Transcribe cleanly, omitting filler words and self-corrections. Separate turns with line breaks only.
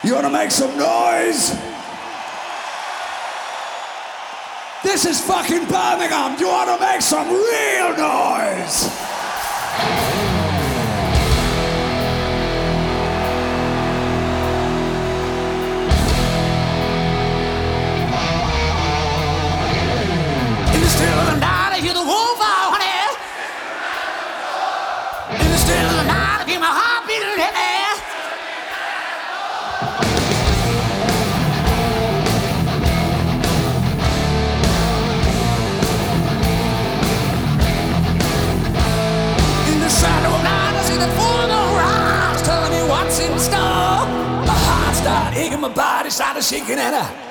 You wanna make some noise? This is fucking Birmingham. Do you wanna make some real noise? In the still of the night, I hear the wolf howl, honey. In the still of the night, I hear my heart beating heavy. Shadow night, I see that full moon rise, telling me what's in store. My heart started aching, my body started shaking, and I